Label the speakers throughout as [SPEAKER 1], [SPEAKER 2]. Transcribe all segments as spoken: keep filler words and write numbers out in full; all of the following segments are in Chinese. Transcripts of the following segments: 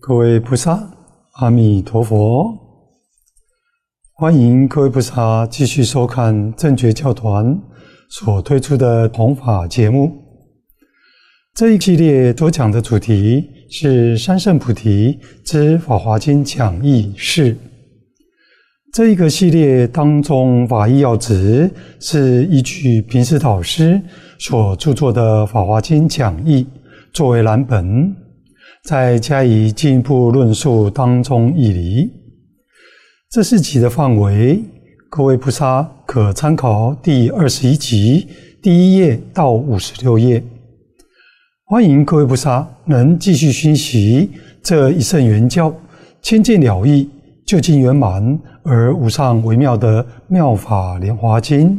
[SPEAKER 1] 各位菩萨，阿弥陀佛！欢迎各位菩萨继续收看正觉教团所推出的弘法节目。这一系列所讲的主题是三圣菩提之法华经讲义释。这一个系列当中，法义要旨是依据平师导师所著作的法华经讲义作为蓝本，再加以进一步论述当中义理。这四集的范围，各位菩萨可参考第二十一集第一页到五十六页。欢迎各位菩萨能继续熏习这一圣圆教清净了义、究竟圆满而无上微妙的妙法莲华经。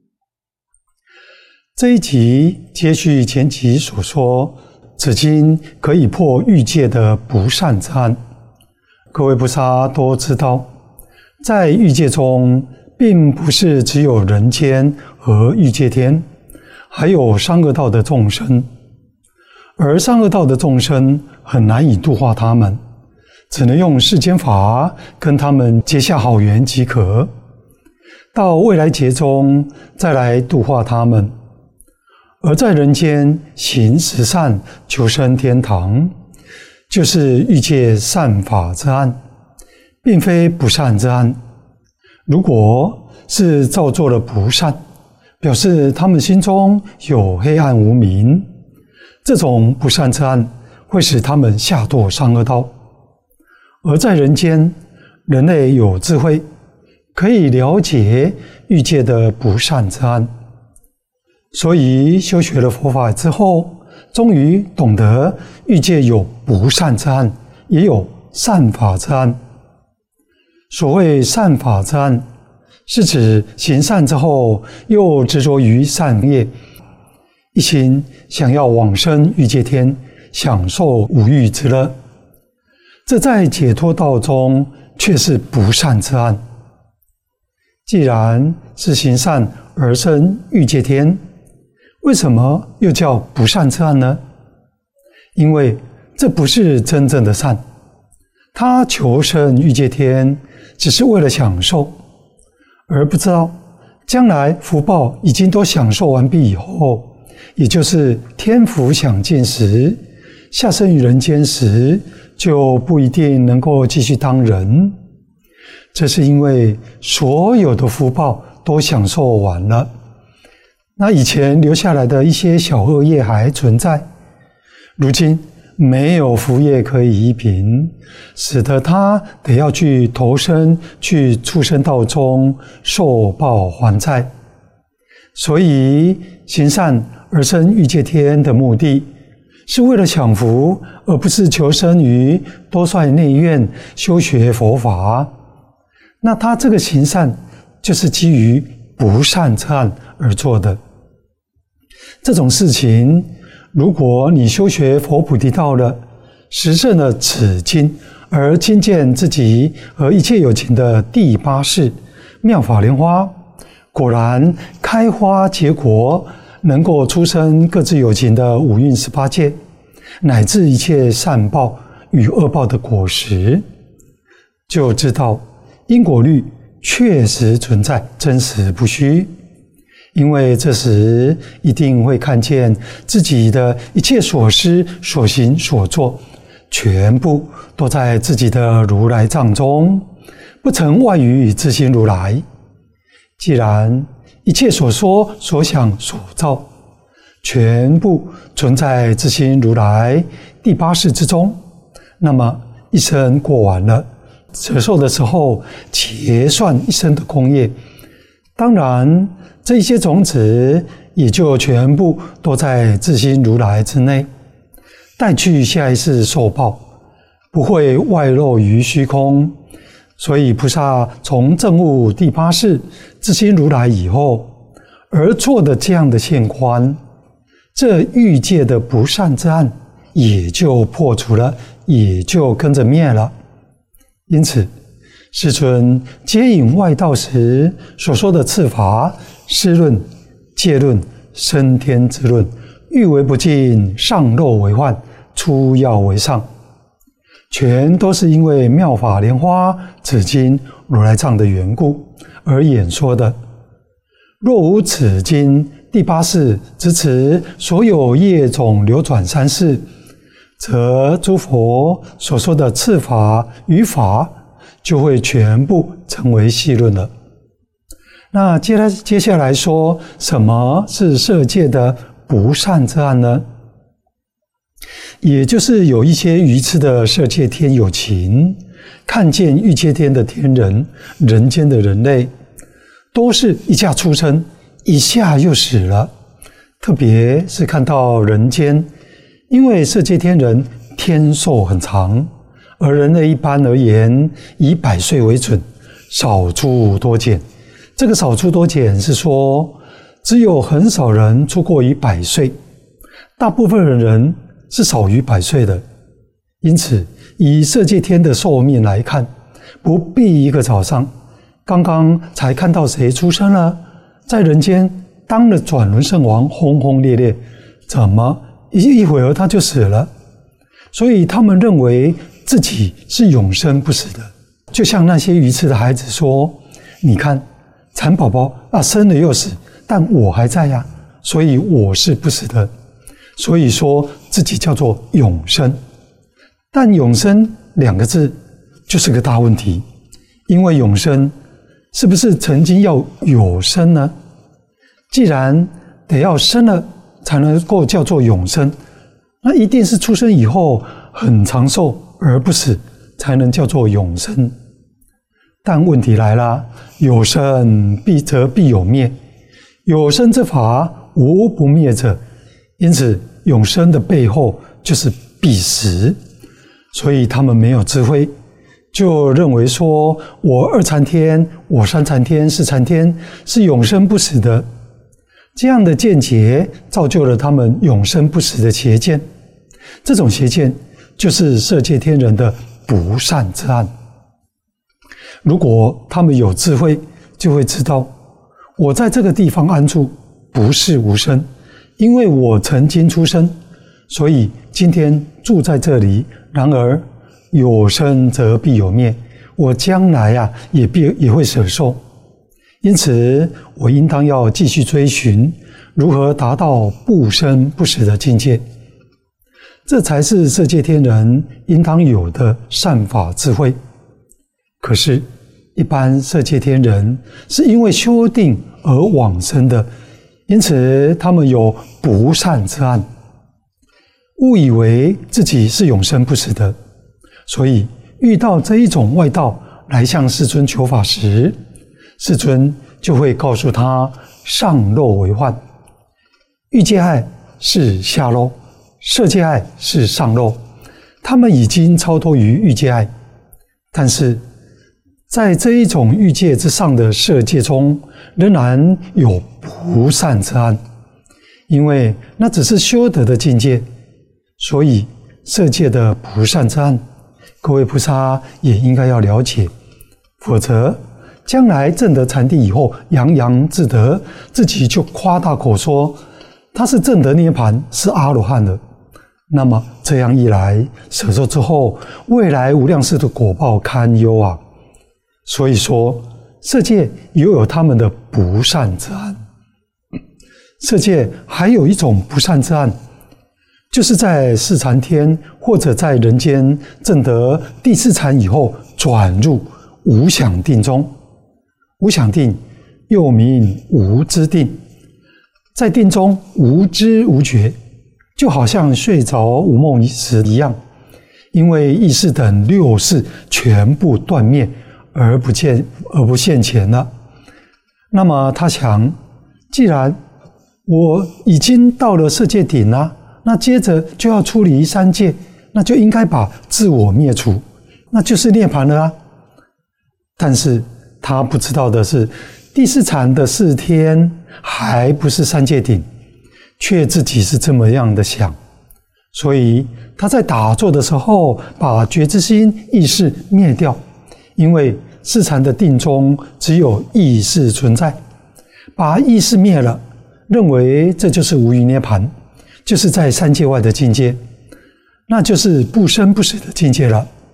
[SPEAKER 1] 这一集接续前集所说，此经可以破欲界的不善之案。各位菩萨都知道，在欲界中并不是只有人间和欲界天，还有三恶道的众生，而三恶道的众生很难以度化他们，只能用世间法跟他们结下好缘即可，到未来劫中再来度化他们。而在人间行十善，求生天堂，就是欲界善法之案，并非不善之案。如果是造作了不善，表示他们心中有黑暗无明，这种不善之案会使他们下堕三恶道。而在人间，人类有智慧，可以了解欲界的不善之案，所以修学了佛法之后，终于懂得欲界有不善之案，也有善法之案。所谓善法之案，是指行善之后又执着于善业，一心想要往生欲界天，享受五欲之乐。这在解脱道中却是不善之案。既然是行善而生欲界天，为什么又叫不善之案呢？因为这不是真正的善，他求生欲界天只是为了享受，而不知道将来福报已经都享受完毕以后，也就是天福享尽时，下生于人间时，就不一定能够继续当人。这是因为所有的福报都享受完了，那以前留下来的一些小恶业还存在，如今没有福业可以依凭，使得他得要去投生去畜生道中受报还债。所以行善而生欲界天的目的，是为了享福，而不是求生于多帅内院修学佛法。那他这个行善就是基于不善之案而做的。这种事情，如果你修学佛菩提道了，实证了此经，而亲见自己和一切有情的第八世妙法莲花，果然开花结果，能够出生各自有情的五蕴十八界，乃至一切善报与恶报的果实，就知道因果律确实存在，真实不虚。因为这时一定会看见自己的一切所思所行所做，全部都在自己的如来藏中，不曾外于自心如来。既然一切所说所想所造，全部存在自心如来第八世之中，那么一生过完了，折寿的时候结算一生的功业，当然这些种子也就全部都在自心如来之内，带去下一世受报，不会外露于虚空。所以菩萨从证悟第八世自心如来以后，而做的这样的现观，这欲界的不善之案也就破除了，也就跟着灭了。因此世尊接引外道时所说的次法、施论、戒论、升天之论，欲为不尽，上漏为患，出要为上， 全都是因为妙法莲花紫金如来藏的缘故而演说的。若无此经第八世支持所有业种流转三世，则诸佛所说的次法与法就会全部成为戏论了。那接来接下来说，什么是色界的不善之案呢？也就是有一些愚痴的色界天有情，看见欲界天的天人、人间的人类，都是一下出生，一下又死了。特别是看到人间，因为色界天人天寿很长，而人类一般而言以百岁为准，少出多减。这个少出多减是说，只有很少人出过于百岁，大部分的人是少于百岁的。因此，以色界天的寿命来看，不必一个早上，刚刚才看到谁出生了，在人间当了转轮圣王，轰轰烈烈，怎么一一会儿他就死了？所以他们认为自己是永生不死的，就像那些愚痴的孩子说：“你看，蚕宝宝啊，生了又死，但我还在呀，所以我是不死的。”所以说自己叫做永生。但永生两个字就是个大问题，因为永生是不是曾经要有生呢？既然得要生了才能够叫做永生，那一定是出生以后很长寿而不死，才能叫做永生。但问题来了，有生必则必有灭，有生之法无不灭者，因此永生的背后就是必死。所以他们没有智慧，就认为说我二禅天、我三禅天、四禅天是永生不死的。这样的见解造就了他们永生不死的邪见。这种邪见就是色界天人的不善之案。如果他们有智慧，就会知道我在这个地方安住不是无生，因为我曾经出生，所以今天住在这里。然而有生则必有灭，我将来啊也必也会舍寿，因此我应当要继续追寻如何达到不生不死的境界，这才是色界天人应当有的善法智慧。可是，一般色界天人是因为修定而往生的，因此他们有不善之案。误以为自己是永生不死的，所以遇到这一种外道来向世尊求法时，世尊就会告诉他上漏为患，欲界爱是下漏，色界爱是上漏，他们已经超脱于欲界爱，但是在这一种欲界之上的色界中，仍然有不善之案，因为那只是修得的境界。所以色界的不善之案，各位菩萨也应该要了解，否则将来证得禅定以后洋洋自得，自己就夸大口说他是证得涅槃，是阿罗汉了。那么这样一来，舍寿之后，未来无量世的果报堪忧啊！所以说，色界也有他们的不善之案。色界还有一种不善之案，就是在四禅天或者在人间证得第四禅以后，转入无想定中。无想定又名无知定，在定中无知无觉，就好像睡着无梦时一样，因为意识等六识全部断灭而不见而不现前了。那么他想，既然我已经到了色界顶了，那接着就要出离三界，那就应该把自我灭除，那就是涅槃了啊。但是他不知道的是，第四禅的四天还不是三界顶，却自己是这么样的想，所以他在打坐的时候把觉知心意识灭掉，因为四禅的定中只有意识存在，把意识灭了，认为这就是无余涅槃，就是在三界外的境界，那就是不生不死的境界了。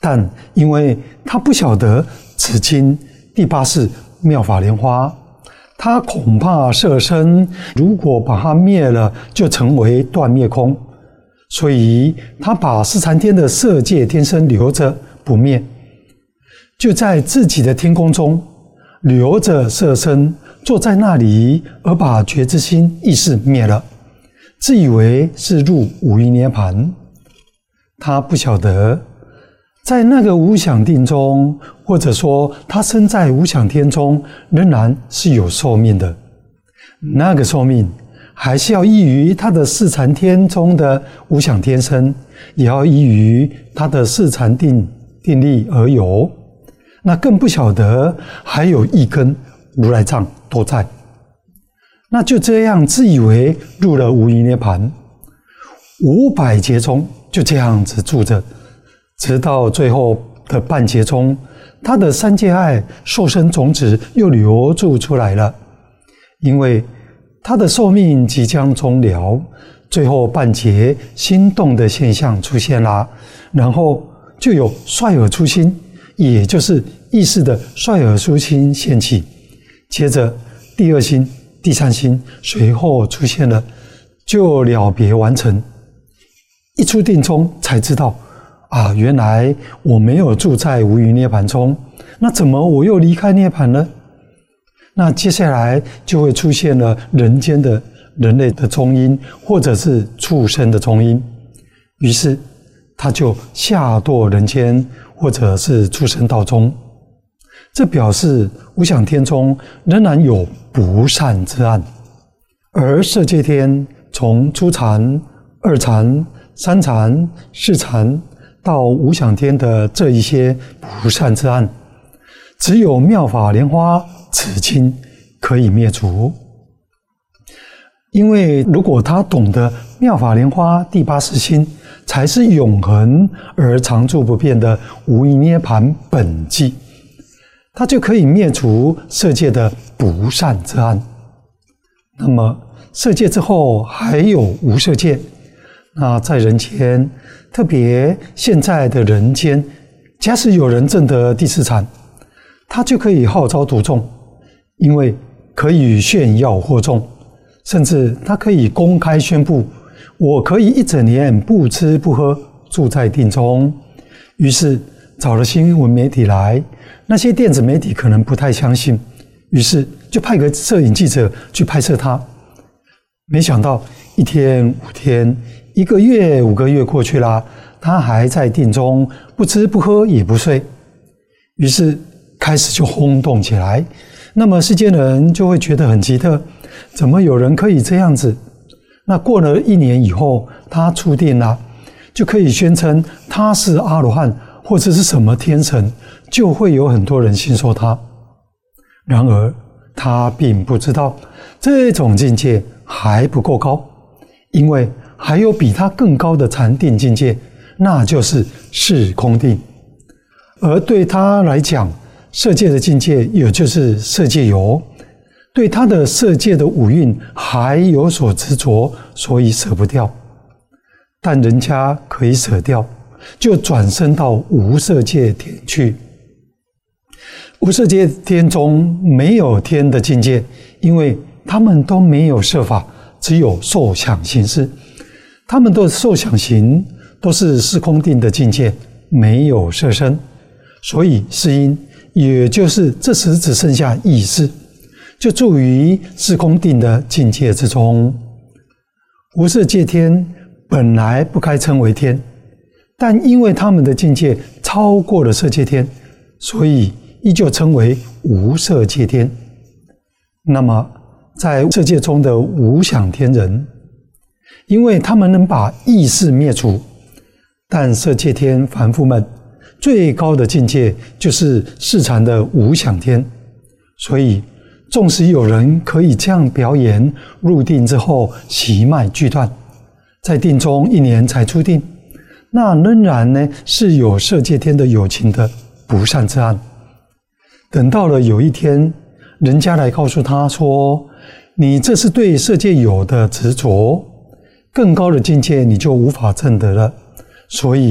[SPEAKER 1] 但因为他不晓得此经第八世妙法莲花，他恐怕色身如果把它灭了，就成为断灭空，所以他把四禅天的色界天身留着不灭，就在自己的天宫中留着色身，坐在那里，而把觉知心意识灭了，自以为是入五蕴涅盘。他不晓得在那个无想定中，或者说他身在无想天中，仍然是有寿命的。那个寿命还是要依于他的四禅天中的无想天身，也要依于他的四禅定定力而有。那更不晓得还有一根如来藏都在，那就这样自以为入了无余涅盘，五百劫中就这样子住着，直到最后的半劫中，他的三界爱受生种子又流注出来了，因为他的寿命即将终了，最后半劫心动的现象出现了，然后就有率尔出心，也就是意识的率尔出心现起，接着第二心、第三心随后出现了，就了别完成。一出定中才知道，啊，原来我没有住在无余涅盘中，那怎么我又离开涅盘呢？那接下来就会出现了人间的人类的中阴，或者是畜生的中阴，于是他就下堕人间，或者是畜生道中。这表示无想天中仍然有不善之案，而色界天从初禅、二禅、三禅、四禅到无想天的这一些不善之案，只有妙法莲花此经可以灭除。因为如果他懂得妙法莲花第八识心才是永恒而常住不变的无余涅盘本际，他就可以灭除色界的不善之案。那么色界之后还有无色界，那在人间，特别现在的人间，假使有人证得第四禅，他就可以号召读众，因为可以炫耀惑众，甚至他可以公开宣布，我可以一整年不吃不喝，住在定中。于是找了新闻媒体来，那些电子媒体可能不太相信，于是就派个摄影记者去拍摄他。没想到一天五天，一个月五个月过去了，他还在定中，不吃不喝也不睡。于是开始就轰动起来，那么世间人就会觉得很奇特，怎么有人可以这样子？那过了一年以后，他出定了，就可以宣称他是阿罗汉或者是什么天神，就会有很多人信受他。然而他并不知道这种境界还不够高，因为还有比他更高的禅定境界，那就是是空定。而对他来讲，色界的境界也就是色界有，对他的色界的五蕴还有所执着，所以舍不掉。但人家可以舍掉，就转身到无色界天去。无色界天中没有天的境界，因为他们都没有色法，只有受想行识。他们的受想行都是是空定的境界，没有色身，所以是因，也就是这时只剩下意识，就住于是空定的境界之中。无色界天本来不该称为天，但因为他们的境界超过了色界天，所以依旧称为无色界天。那么在色界中的无想天人，因为他们能把意识灭除，但色界天凡夫们最高的境界就是四禅的无想天，所以纵使有人可以这样表演，入定之后息脉俱断，在定中一年才出定，那仍然呢是有色界天的有情的不善之案。等到了有一天，人家来告诉他说，你这是对色界有的执着，更高的境界你就无法证得了，所以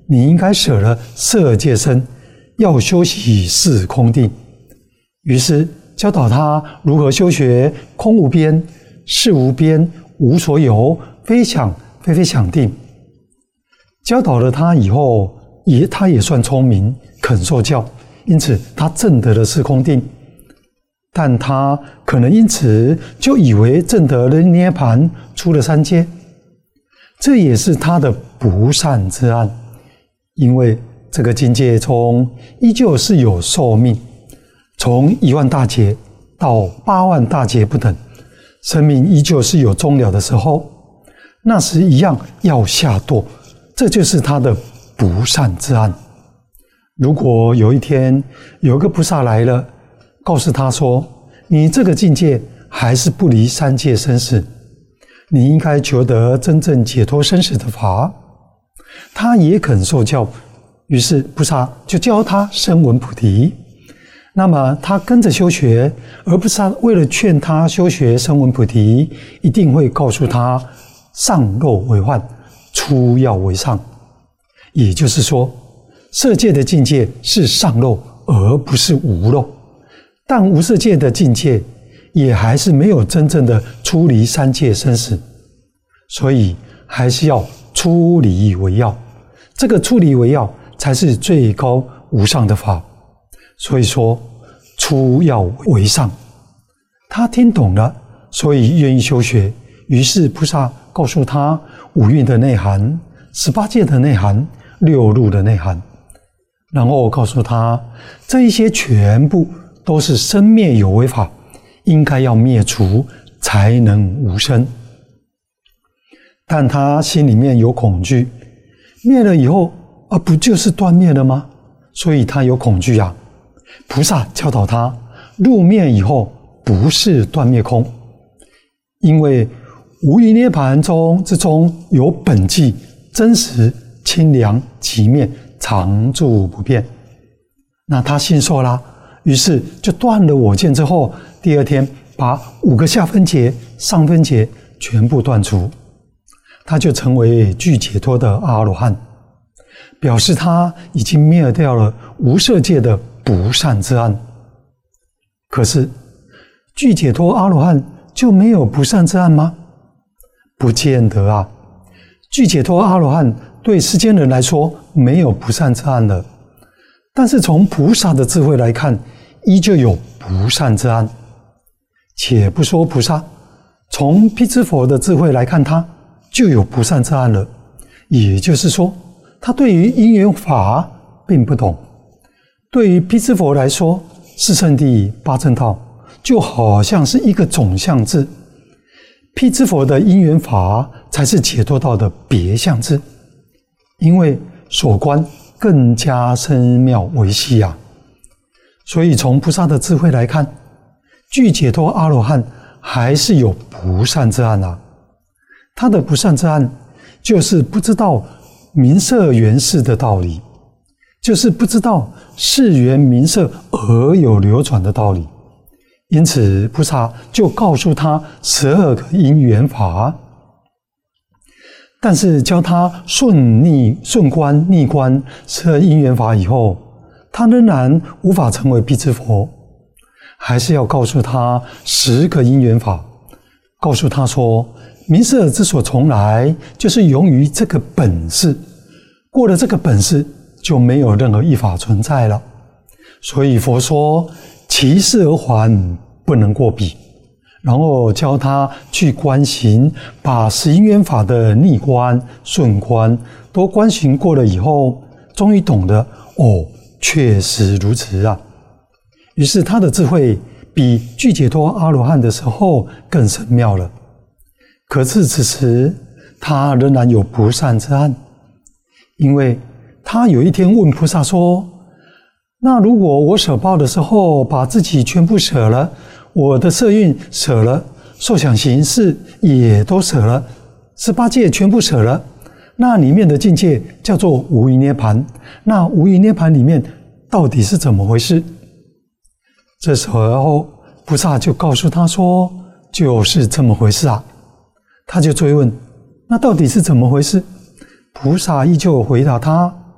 [SPEAKER 1] 你应该舍了色界身，要修习四空定。于是教导他如何修学空无边、事无边、无所有、非想非非想定。教导了他以后，也他也算聪明，肯受教，因此他证得了四空定。但他可能因此就以为证得了涅槃，出了三界，这也是他的不善之案。因为这个境界中依旧是有寿命，从一万大劫到八万大劫不等，生命依旧是有终了的时候，那时一样要下堕，这就是他的不善之案。如果有一天有个菩萨来了，告诉他说，你这个境界还是不离三界生死，你应该求得真正解脱生死的法，他也肯受教，于是菩萨就教他声闻菩提。那么他跟着修学，而菩萨为了劝他修学声闻菩提，一定会告诉他上漏为幻，出要为上。也就是说，色界的境界是上漏，而不是无漏。但无色界的境界也还是没有真正的出离三界生死，所以还是要出离为要。这个出离为要才是最高无上的法。所以说出要为上，他听懂了，所以愿意修学。于是菩萨告诉他五蕴的内涵、十八界的内涵、六路的内涵，然后告诉他这一些全部都是生灭有为法，应该要灭除才能无生。但他心里面有恐惧，灭了以后啊，不就是断灭了吗？所以他有恐惧啊。菩萨教导他，入灭以后不是断灭空，因为无余涅盘中之中有本寂、真实、清凉、寂灭、常住不变。那他信受啦，于是就断了我见之后，第二天把五个下分劫、上分劫全部断除，他就成为具解脱的阿罗汉，表示他已经灭掉了无色界的不善之案。可是具解脱阿罗汉就没有不善之案吗？不见得啊。具解脱阿罗汉对世间人来说没有不善之案了，但是从菩萨的智慧来看，依旧有不善之案。且不说菩萨，从辟支佛的智慧来看，他就有不善之案了。也就是说，他对于因缘法并不懂。对于辟支佛来说，四圣谛、八正道就好像是一个总相字，辟支佛的因缘法才是解脱道的别相字，因为所观更加深妙维细啊。所以从菩萨的智慧来看，具解脱阿罗汉还是有不善之案啊。他的不善之案就是不知道名色缘事的道理，就是不知道事缘名色而有流转的道理。因此菩萨就告诉他十二个因缘法，但是教他顺逆顺观逆观十二因缘法以后，他仍然无法成为辟支佛，还是要告诉他十个因缘法，告诉他说，名色之所从来，就是由于这个本事，过了这个本事，就没有任何一法存在了。所以佛说其事而还，不能过彼。然后教他去观行，把十因缘法的逆观、顺观都观行过了以后，终于懂得哦，确实如此啊。于是他的智慧比具解脱阿罗汉的时候更深妙了。可是此时他仍然有不善之案，因为他有一天问菩萨说，那如果我舍报的时候把自己全部舍了，我的色蕴舍了，受想行识也都舍了，十八界全部舍了，那里面的境界叫做无余涅盘，那无余涅盘里面到底是怎么回事？这时候菩萨就告诉他说，就是这么回事啊。他就追问，那到底是怎么回事？菩萨依旧回答他，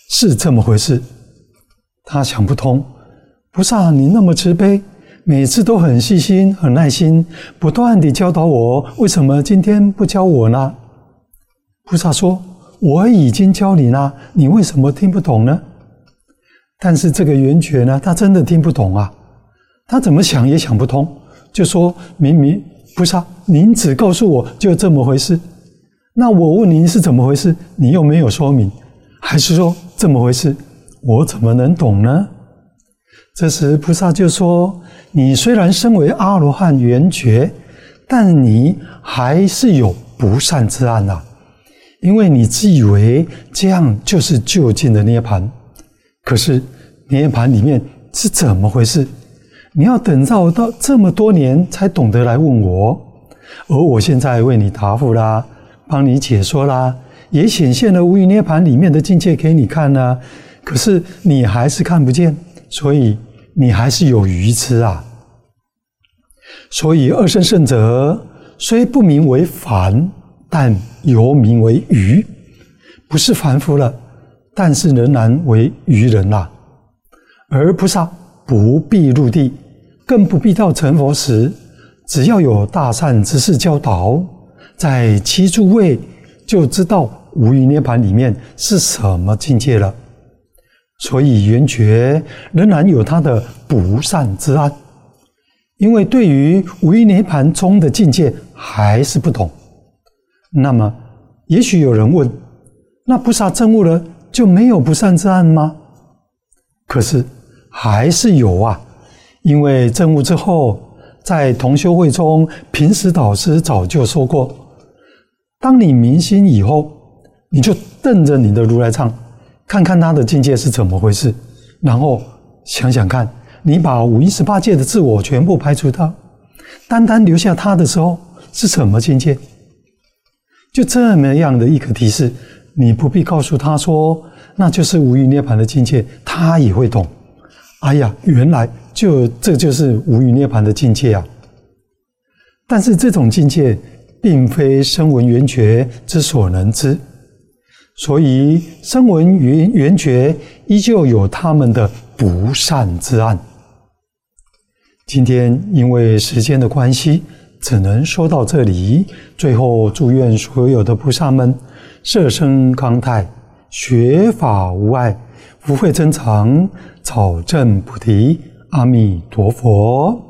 [SPEAKER 1] 是这么回事。他想不通，菩萨你那么慈悲，每次都很细心很耐心，不断地教导我，为什么今天不教我呢？菩萨说，我已经教你了，你为什么听不懂呢？但是这个圆觉呢，他真的听不懂啊，他怎么想也想不通，就说明明菩萨您只告诉我就这么回事，那我问您是怎么回事，你又没有说明，还是说这么回事，我怎么能懂呢？这时菩萨就说，你虽然身为阿罗汉圆觉，但你还是有不善之案啊，因为你自以为这样就是究竟的涅槃，可是涅槃里面是怎么回事？你要等到到这么多年才懂得来问我，而我现在为你答复啦，帮你解说啦，也显现了无余涅槃里面的境界给你看啦，可是你还是看不见，所以你还是有愚痴啊。所以二圣圣者虽不名为凡，但犹名为愚，不是凡夫了，但是仍然为愚人啦。而菩萨不必入地，更不必到成佛时，只要有大善知识教导，在七诸位就知道无余涅槃里面是什么境界了。所以圆觉仍然有他的不善之案，因为对于无余涅槃中的境界还是不懂。那么也许有人问，那菩萨证悟了就没有不善之案吗？可是还是有啊，因为证悟之后，在同修会中，平时导师早就说过，当你明心以后，你就瞪着你的如来藏，看看他的境界是怎么回事，然后想想看，你把五蕴十八界的自我全部排除掉，单单留下他的时候是什么境界？就这么样的一个提示，你不必告诉他说那就是无余涅槃的境界，他也会懂。哎呀，原来就这就是无余涅槃的境界啊！但是这种境界并非声闻缘觉之所能知，所以声闻缘缘觉依旧有他们的不善之案。今天因为时间的关系，只能说到这里。最后祝愿所有的菩萨们色身康泰，学法无碍，福慧增长，早证菩提。阿弥陀佛。